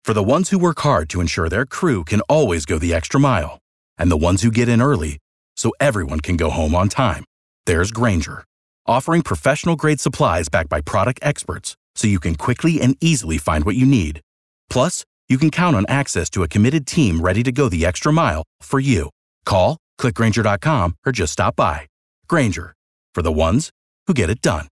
For the ones who work hard to ensure their crew can always go the extra mile, and the ones who get in early so everyone can go home on time, there's Grainger, offering professional-grade supplies backed by product experts so you can quickly and easily find what you need. Plus, you can count on access to a committed team ready to go the extra mile for you. Call, click Grainger.com, or just stop by. Grainger, for the ones who get it done.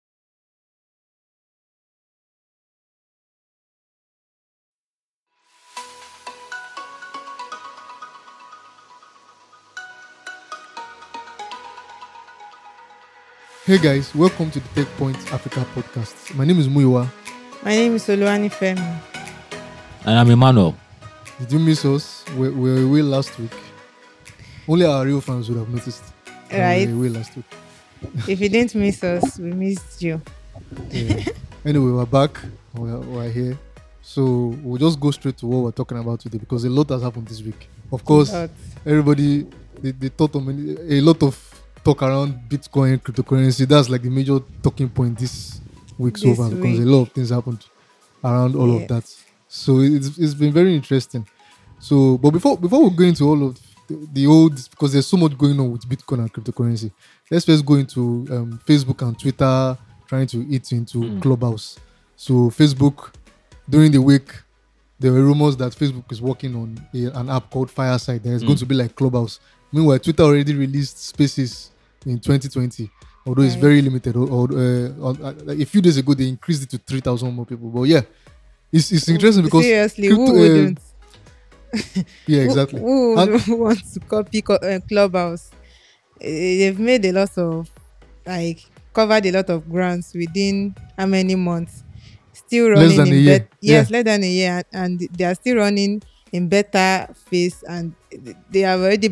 Hey guys, welcome to the Tech Point Africa podcast. My name is Muyiwa. My name is Oluwani Femi. And I'm Emmanuel. Did you miss us? We were away last week. Only our real fans would have noticed. Right. We were away last week. If you didn't miss us, we missed you. Yeah. Anyway, we're back. We're here. So we'll just go straight to what we're talking about today because a lot has happened this week. Of course, everybody, they thought of a lot of talk around Bitcoin, cryptocurrency. That's like the major talking point this week so far because a lot of things happened around all of that. So it's been very interesting. So, but before we go into all of the old, because there's so much going on with Bitcoin and cryptocurrency, let's first go into Facebook and Twitter trying to eat into Clubhouse. So Facebook, during the week, there were rumors that Facebook is working on an app called Fireside that is going to be like Clubhouse. Meanwhile, Twitter already released Spaces in 2020, although it's very limited. Like a few days ago, they increased it to 3,000 more people. But yeah, it's interesting because seriously, who wouldn't? Yeah, exactly. Who wants to copy Clubhouse? They've made a lot of covered a lot of grounds within how many months? Still running less than a year. Yes, less than a year, and they are still running in beta phase, and they have already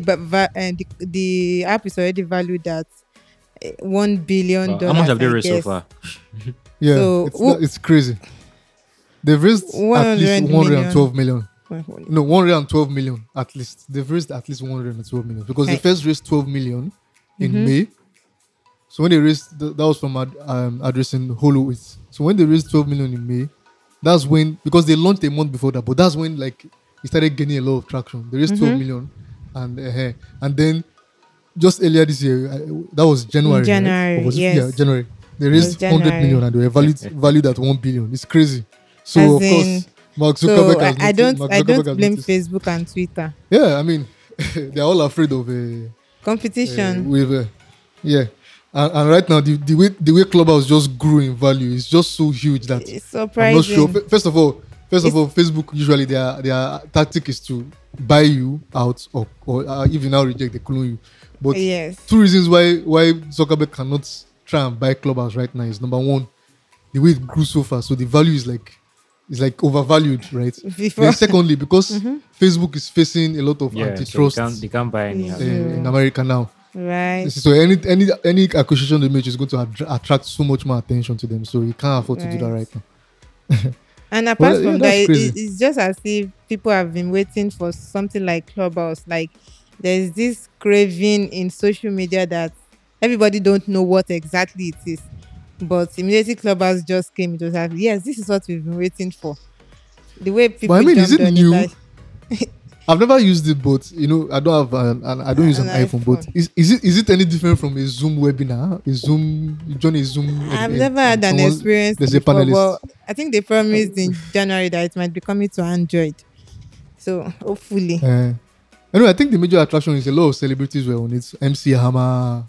the app is already valued at $1 billion. How much have they raised so far? Yeah, so it's crazy. They've raised at least 112 million. No, 112 million at least. They've raised at least 112 million because they first raised 12 million in May. So when they raised, that was from addressing Holowitz. So when they raised 12 million in May, that's when, because they launched a month before that, but that's when it started gaining a lot of traction. They raised 12 million, and then just earlier this year, that was January. January, right? yes. Yeah, January. They raised 100 million and they were valued at 1 billion. It's crazy. So of course, Mark Zuckerberg has I don't blame noticed. Facebook and Twitter. Yeah, I mean, they're all afraid of competition. And right now, the way Clubhouse just grew in value is just so huge that it's surprising. I'm not sure. First of all, Facebook usually their tactic is to buy you out or if you now reject, they clone you. But two reasons why Zuckerberg cannot try and buy Clubhouse right now is number one, the way it grew so fast, so the value is overvalued, right? Then secondly, because Facebook is facing a lot of antitrust, so they can't buy any in America now. Right. So any acquisition they make is going to attract so much more attention to them. So you can't afford to do that right now. And apart from that, it's just as if people have been waiting for something like Clubhouse. Like there's this craving in social media that everybody don't know what exactly it is. But immediately Clubhouse just came. It was like, yes, this is what we've been waiting for. The way people is it new? It, I've never used it, but I don't have I don't use an iPhone. But is it any different from a Zoom webinar? You join a Zoom. I've never had an experience before, but I think they promised in January that it might be coming to Android. So hopefully. Anyway, I think the major attraction is a lot of celebrities were on it. MC Hammer,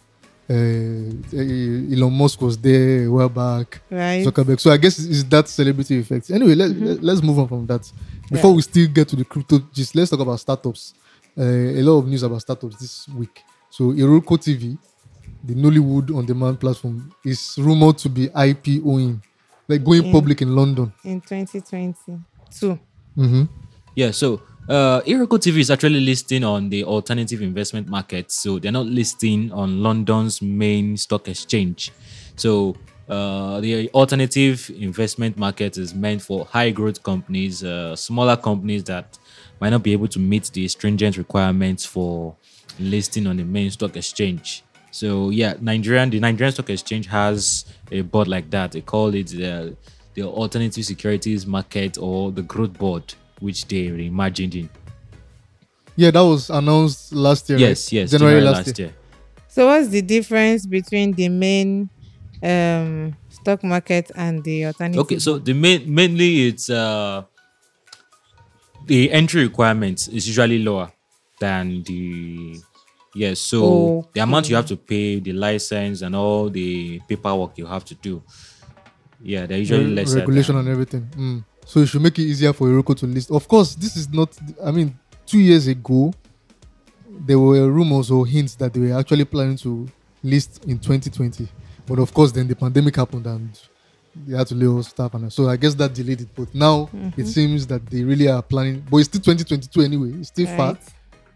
Elon Musk was there a while back. Right. Zuckerberg. So I guess it's that celebrity effect. Anyway, let's move on from that. Before we still get to the crypto, let's talk about startups. A lot of news about startups this week. So Iroko TV, the Nollywood on-demand platform, is rumored to be IPOing, like going public in London in 2022. Yeah, so Iroko TV is actually listing on the alternative investment market. So they're not listing on London's main stock exchange. So the alternative investment market is meant for high growth companies, smaller companies that might not be able to meet the stringent requirements for listing on the main stock exchange. So yeah, the Nigerian Stock Exchange has a board like that. They call it the Alternative Securities Market or the Growth Board. which they reimagined in. Yeah, that was announced last year. Yes, right? yes, January last year. So what's the difference between the main stock market and the Okay, alternative so one? the mainly it's the entry requirements is usually lower than the yes. So the amount you have Okay. to pay, the license and all the paperwork you have to do, yeah, they're usually lesser Regulation and than everything. So it should make it easier for Iroko to list. Of course, this is not. I mean, 2 years ago, there were rumors or hints that they were actually planning to list in 2020, but of course, then the pandemic happened and they had to lay off staff, and so I guess that delayed it. But now it seems that they really are planning. But it's still 2022 anyway. It's still far. Right.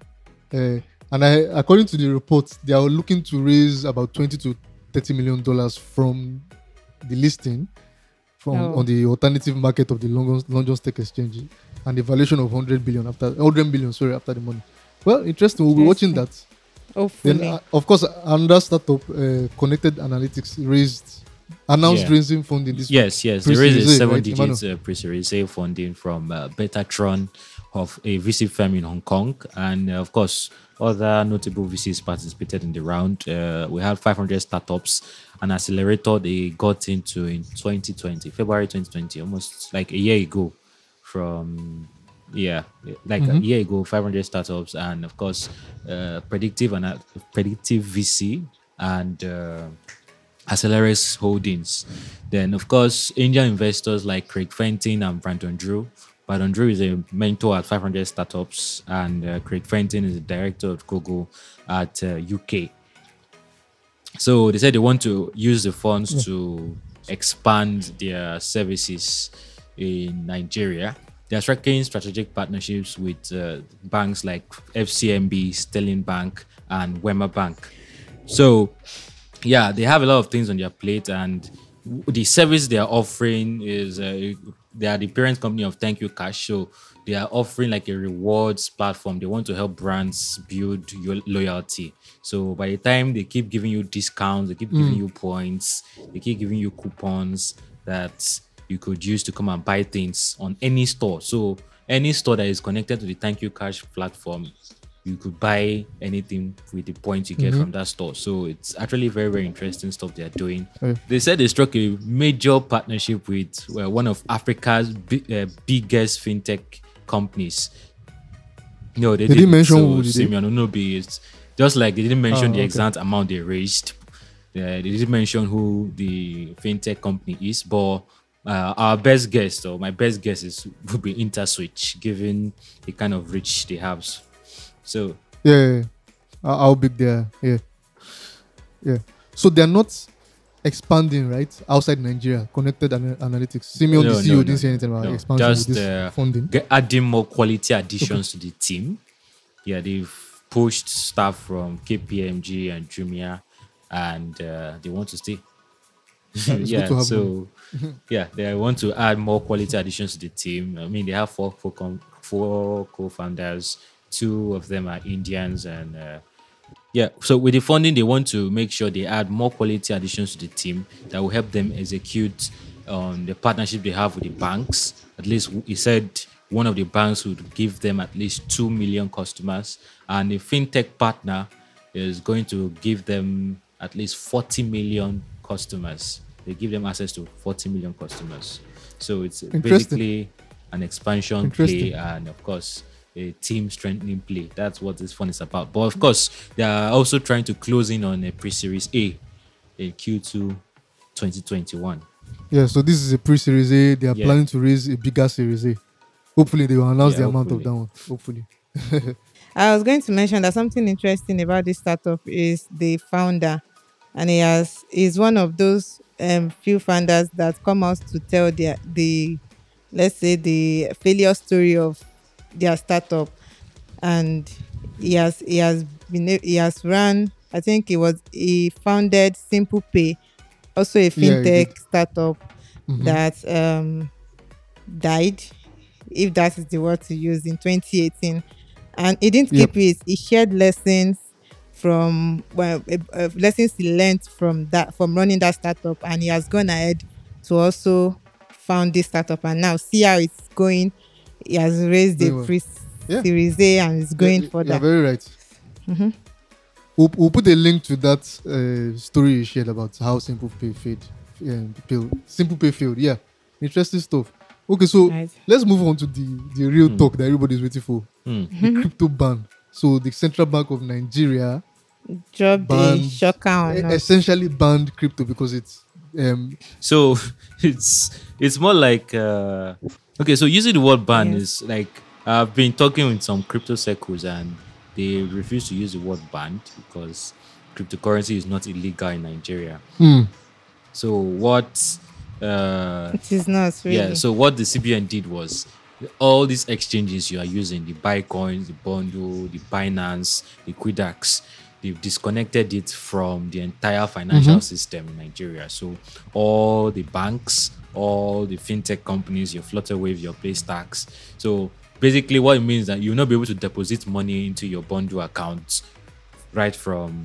And according to the report, they are looking to raise about 20 to 30 million dollars from the listing on the alternative market of the London Stock Exchange, and the valuation of 100 billion. Sorry, after the money. Well, interesting. We'll be watching that. Hopefully. Then, of course, another startup, Connected Analytics, announced Yeah. raising funding this yes, week. yes. There is a Pre-Series A, seven right, digits Emmanuel? pre-series A funding from Betatron of a VC firm in Hong Kong, and of course, other notable VCs participated in the round. We had 500 startups, an accelerator they got into in 2020, February 2020, almost like a year ago. From yeah, like a year ago, 500 startups, and of course, predictive VC and. Accelerus Holdings. Then, of course, angel investors like Craig Fenton and Brandon Drew. Brandon Drew is a mentor at 500 Startups, and Craig Fenton is the director of Google at UK. So they said they want to use the funds to expand their services in Nigeria. They're striking strategic partnerships with banks like FCMB, Sterling Bank, and Wema Bank. So yeah, they have a lot of things on their plate, and the service they are offering is they are the parent company of Thank You Cash. So they are offering like a rewards platform. They want to help brands build your loyalty. So by the time they keep giving you discounts, they keep giving you points, they keep giving you coupons that you could use to come and buy things on any store. So any store that is connected to the Thank You Cash platform, you could buy anything with the points you get from that store. So it's actually very, very interesting stuff they are doing. They said they struck a major partnership with one of Africa's biggest fintech companies. No, they didn't mention so who, did they? Simeon Onobi is just like they didn't mention the Okay. exact amount they raised. They didn't mention who the fintech company is, but our best guess, or my best guess, would be InterSwitch, given the kind of reach they have. So Yeah. How big they are. Yeah. So they're not expanding, right? Outside Nigeria, Connected Analytics. Simeon, the CEO, didn't say anything about expansion just with this funding. adding more quality additions to the team. Yeah, they've pushed staff from KPMG and Jumia, and they want to stay. It's good to have So yeah, they want to add more quality additions to the team. I mean, they have four co-founders. Two of them are Indians, and yeah. So with the funding, they want to make sure they add more quality additions to the team that will help them execute on the partnership they have with the banks. At least he said one of the banks would give them at least 2 million customers, and the fintech partner is going to give them at least 40 million customers. They give them access to 40 million customers. So it's basically an expansion play, and of course a team strengthening play. That's what this fund is about. But of course, they are also trying to close in on a pre-series A in Q2 2021. Yeah, so this is a pre-series A. They are planning to raise a bigger series A. Hopefully, they will announce the amount of that one. Hopefully. I was going to mention that something interesting about this startup is the founder, and he's one of those few founders that come out to tell the let's say the failure story of their startup. And he has run, I think he founded Simple Pay, also a fintech startup that died, if that is the word to use, in 2018. And he didn't keep it. He shared lessons from lessons he learned from running that startup, and he has gone ahead to also found this startup, and now see how it's going he has raised a Yeah. Series A and is going for You're that. very right. Mm-hmm. We'll put a link to that story you shared about how Simple Pay failed. Simple Pay failed. Yeah, interesting stuff. Okay, so let's move on to the real talk that everybody's waiting for. The crypto ban. So the Central Bank of Nigeria essentially banned crypto because it's so it's more like okay, so using the word ban is like, I've been talking with some crypto circles and they refuse to use the word banned because cryptocurrency is not illegal in Nigeria. So what it is not really. Yeah, so what the CBN did was all these exchanges you are using, the Bitcoin, the Bundle, the Binance, the Quidax, they've disconnected it from the entire financial system in Nigeria. So all the banks, all the fintech companies, your Flutterwave, your PayStacks. So basically what it means that you'll not be able to deposit money into your Bundle account right from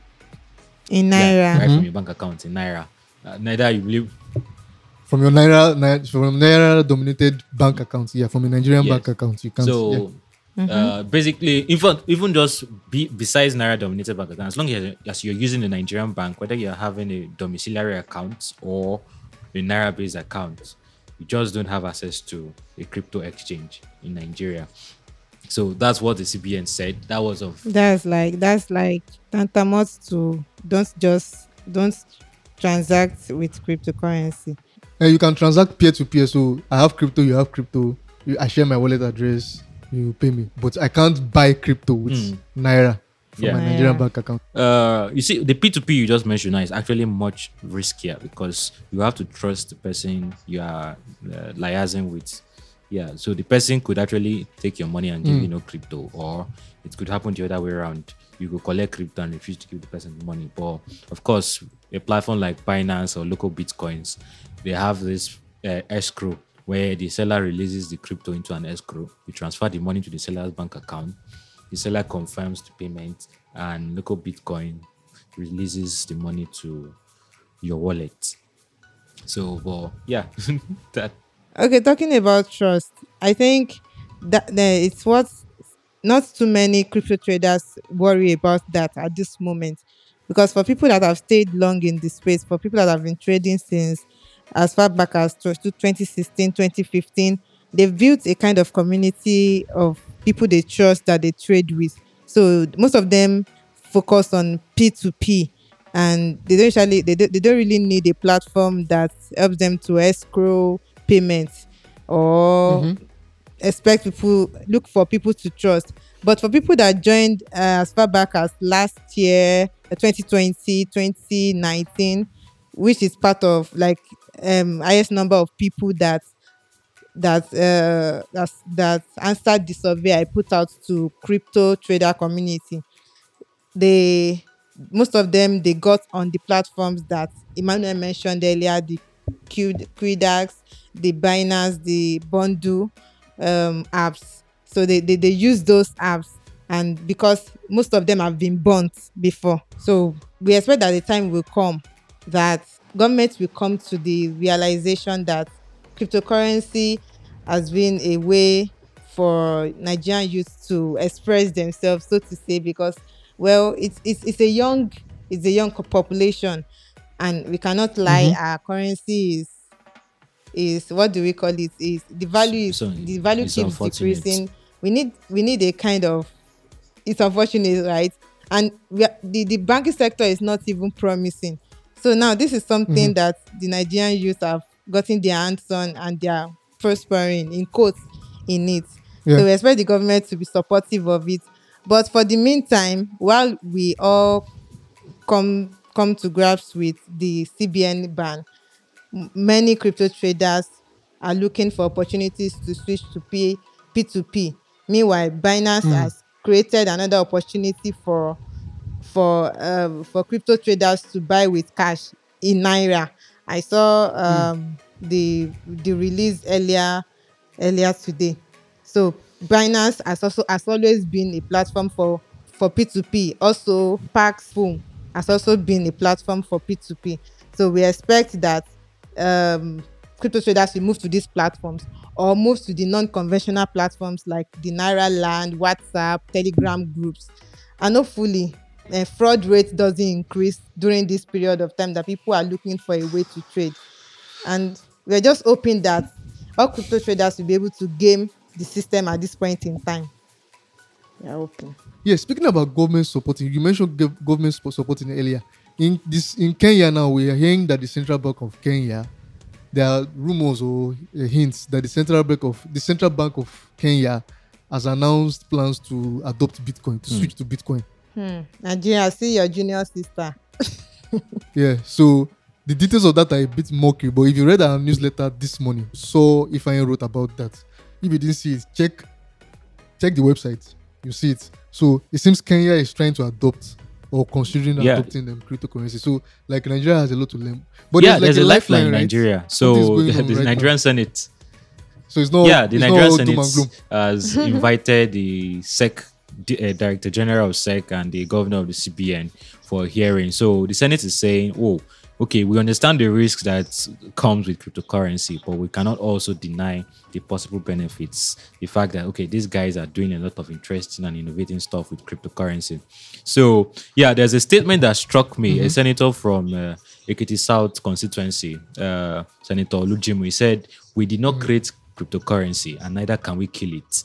in Naira. Right from your bank account in Naira. Neither you believe from your Naira dominated bank accounts, from a Nigerian bank account, you can't. So basically, even just besides Naira dominated bank account, as long as you're using a Nigerian bank, whether you're having a domiciliary account or a Naira based account, you just don't have access to a crypto exchange in Nigeria. So that's what the CBN said. That's like tantamount to don't transact with cryptocurrency. And you can transact peer to peer. So I have crypto, you have crypto. I share my wallet address, you pay me. But I can't buy crypto with Naira from my Nigerian bank account. You see, the P2P you just mentioned now is actually much riskier because you have to trust the person you are liaising with. Yeah, so the person could actually take your money and give you no crypto, or it could happen the other way around. You could collect crypto and refuse to give the person the money. But of course, a platform like Binance or Local Bitcoins, they have this escrow where the seller releases the crypto into an escrow. You transfer the money to the seller's bank account. The seller confirms the payment, and Local Bitcoin releases the money to your wallet. So, well, yeah, that. Okay, talking about trust, I think that it's what not too many crypto traders worry about that at this moment. Because for people that have stayed long in the space, for people that have been trading since as far back as 2016, 2015, they've built a kind of community of people they trust that they trade with. So most of them focus on P2P, and they don't really need a platform that helps them to escrow payments or look for people to trust. But for people that joined as far back as last year, 2020, 2019, which is part of like highest number of people that answered the survey I put out to crypto trader community, most of them they got on the platforms that Emmanuel mentioned earlier, the Quidax, the Binance, the Bundle apps. So they use those apps, and because most of them have been burnt before, so we expect that the time will come that government will come to the realization that cryptocurrency has been a way for Nigerian youth to express themselves, so to say, because it's a young population, and we cannot lie. Our currency is what do we call it? Is the value keeps decreasing. We need a kind of. It's unfortunate, right? And the banking sector is not even promising. So now this is something that the Nigerian youth have gotten their hands on, and they are prospering in quotes in it. So we expect the government to be supportive of it. But for the meantime, while we all come to grasp with the CBN ban, many crypto traders are looking for opportunities to switch to P2P. Meanwhile, Binance has created another opportunity for crypto traders to buy with cash in Naira. I saw the release earlier today. So Binance has always been a platform for P2P. Also, Paxful has also been a platform for P2P. So we expect that crypto traders will move to these platforms. or move to the non-conventional platforms like the Naira Land, WhatsApp, Telegram groups. And hopefully, fraud rate doesn't increase during this period of time that people are looking for a way to trade. And we're just hoping that all crypto traders will be able to game the system at this point in time. We're hoping. Yeah, speaking about government supporting, you mentioned government supporting earlier. In Kenya now, we are hearing that the Central Bank of Kenya, there are rumors or hints that the Central Bank of Kenya has announced plans to adopt Bitcoin, to switch to Bitcoin. Nigeria, see your junior sister. Yeah, so the details of that are a bit murky, but if you read our newsletter this morning, so if I wrote about that, if you didn't see it, check the website, you see it. So it seems Kenya is trying to adopt or considering adopting them cryptocurrency. So like Nigeria has a lot to learn. But there's a lifeline in Nigeria. Right? So the Nigerian Senate. So it's not. The Nigerian Senate has invited the SEC Director General of SEC and the Governor of the CBN for a hearing. So the Senate is saying, okay, we understand the risks that comes with cryptocurrency, but we cannot also deny the possible benefits. The fact that, these guys are doing a lot of interesting and innovating stuff with cryptocurrency. So, there's a statement that struck me. A senator from Ekiti South constituency, Senator Lujimu, he said, we did not create cryptocurrency and neither can we kill it.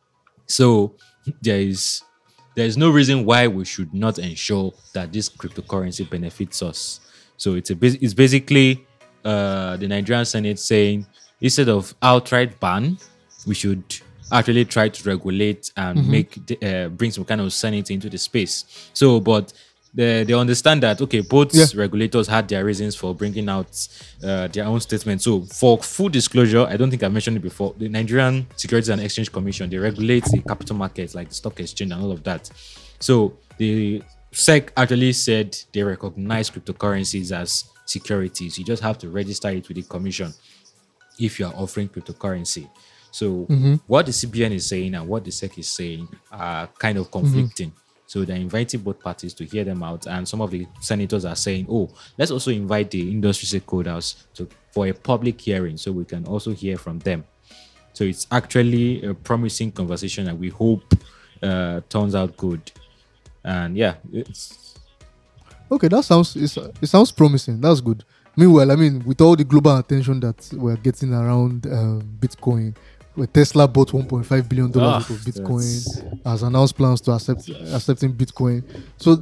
So, there is no reason why we should not ensure that this cryptocurrency benefits us. So it's basically the Nigerian Senate saying instead of outright ban, we should actually try to regulate and bring some kind of sanity into the space. So, but they understand that both regulators had their reasons for bringing out their own statement. So, for full disclosure, I don't think I mentioned it before. The Nigerian Securities and Exchange Commission, they regulate the capital markets like the stock exchange and all of that. So the SEC actually said they recognize cryptocurrencies as securities. You just have to register it with the commission if you are offering cryptocurrency. So what the CBN is saying and what the SEC is saying are kind of conflicting. So they're inviting both parties to hear them out. And some of the senators are saying, let's also invite the industry stakeholders for a public hearing so we can also hear from them. So it's actually a promising conversation and we hope turns out good. And it's okay. It sounds promising. That's good. Meanwhile, with all the global attention that we're getting around Bitcoin, where Tesla bought $1.5 billion worth of Bitcoin, has announced plans to accepting Bitcoin. So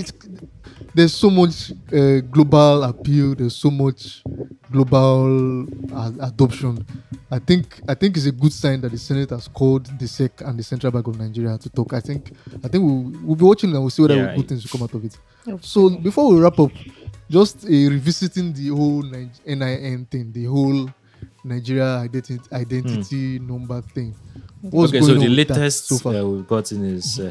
there's so much global appeal. There's so much global adoption. I think it's a good sign that the Senate has called the SEC and the Central Bank of Nigeria to talk. I think we'll be watching and we'll see whether good things will come out of it. Okay. So before we wrap up, just revisiting the whole NIN thing, the whole Nigeria identity number thing. What's going on the latest so far? We've gotten is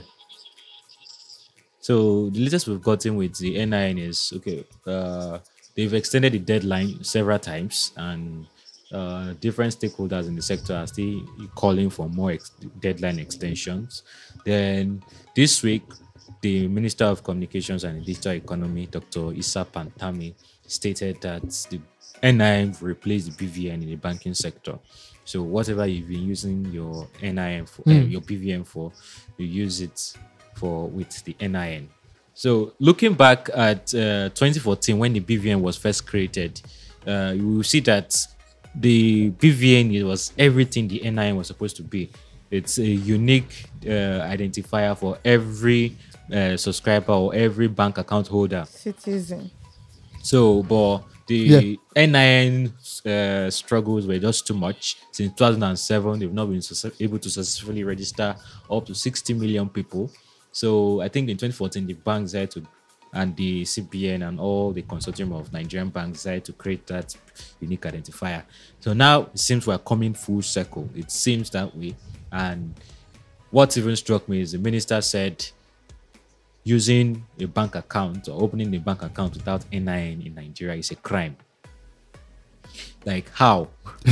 so the latest we've gotten with the NIN is they've extended the deadline several times and different stakeholders in the sector are still calling for more deadline extensions. Then this week, the Minister of Communications and Digital Economy, Dr. Issa Pantami, stated that the NIN will replace the BVN in the banking sector. So whatever you've been using your NIN for, your BVN for, you use it with the NIN. So looking back at 2014 when the BVN was first created, you will see that the BVN, it was everything the NIN was supposed to be. It's a unique identifier for every subscriber or every bank account holder. Citizen. So, but the NIN struggles were just too much. Since 2007, they've not been able to successfully register up to 60 million people. So I think in 2014, the banks had to, and the CBN and all the consortium of Nigerian banks decided to create that unique identifier. So now it seems we're coming full circle. It seems that way. And what even struck me is the minister said using a bank account or opening a bank account without NIN in Nigeria is a crime. Like how?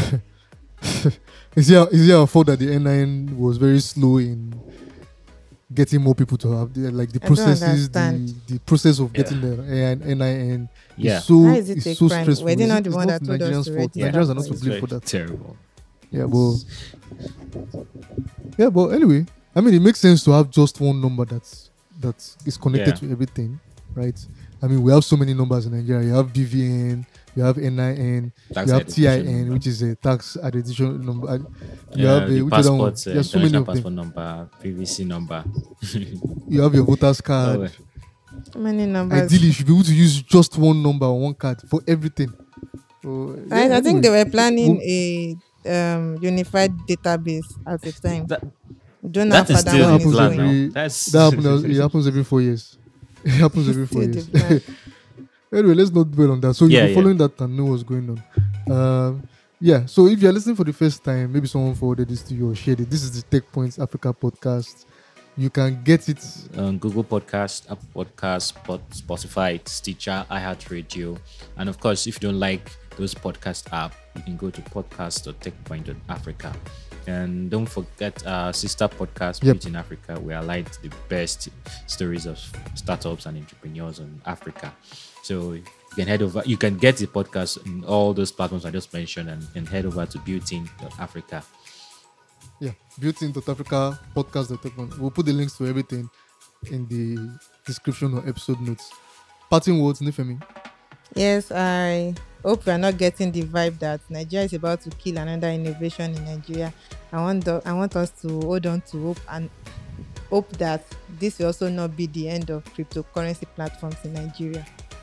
Is it our fault that the NIN was very slow in getting more people to have the processes, the process of getting the NIN is so How is it so crime? stressful. We're not the it's one not that told us Nigerians' to fault. register. Nigerians are not to blame for that. Terrible. But anyway, I mean, it makes sense to have just one number that is connected to everything, right? I mean, we have so many numbers in Nigeria. You have BVN, you have NIN, you have TIN, number, which is a tax addition number. You have a passport, there's so many passport number, PVC number. You have your voter's card. So many numbers. Ideally, you should be able to use just one number or one card for everything. So, I think they were planning a unified database at the time. That is still the plan now. It happens every 4 years. It happens every 4 years. Anyway, let's not dwell on that. So you're following that and know what's going on. So if you're listening for the first time, maybe someone forwarded this to you or shared it. This is the Tech Points Africa podcast. You can get it on Google Podcast, Apple Podcast, Spotify, Stitcher, iHeartRadio, and of course, if you don't like those podcast app, you can go to podcast.techpoint.africa. And don't forget our sister podcast, Beauty in Africa. We highlight the best stories of startups and entrepreneurs in Africa. So you can head over. You can get the podcast in all those platforms I just mentioned, and head over to beauty.africa. Yeah, beauty.africa, podcast.techpoint. We'll put the links to everything in the description or episode notes. Parting words, Nifemi. Yes, I hope we are not getting the vibe that Nigeria is about to kill another innovation in Nigeria. I want us to hold on to hope and hope that this will also not be the end of cryptocurrency platforms in Nigeria.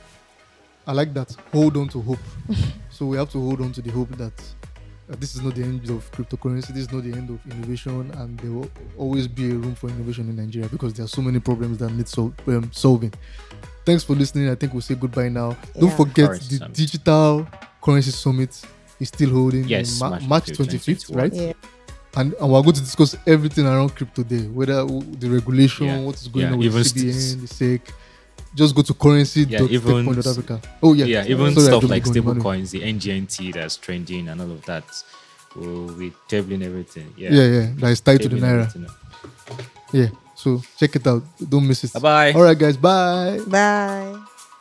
I like that. Hold on to hope. So we have to hold on to the hope that this is not the end of cryptocurrency. This is not the end of innovation, and there will always be a room for innovation in Nigeria because there are so many problems that need solving. Thanks for listening. I think we'll say goodbye now. Don't forget the Digital Currency Summit is still holding March 25th, right? Yeah. And we're going to discuss everything around crypto day, whether the regulation, what is going on with CBN, the SEC. Just go to currency.techpoint.africa. Even stuff like stable coins, the NGNT that's trending and all of that. We'll be tabling everything. That is tied to the Naira. Yeah, so check it out. Don't miss it. Bye-bye. All right, guys. Bye. Bye.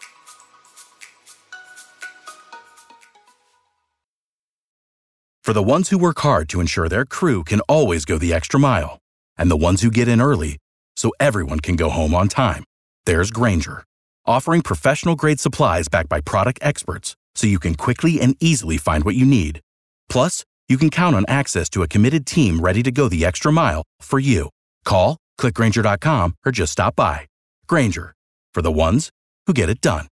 For the ones who work hard to ensure their crew can always go the extra mile, and the ones who get in early so everyone can go home on time, there's Grainger, offering professional-grade supplies backed by product experts so you can quickly and easily find what you need. Plus, you can count on access to a committed team ready to go the extra mile for you. Call, click Grainger.com, or just stop by. Grainger, for the ones who get it done.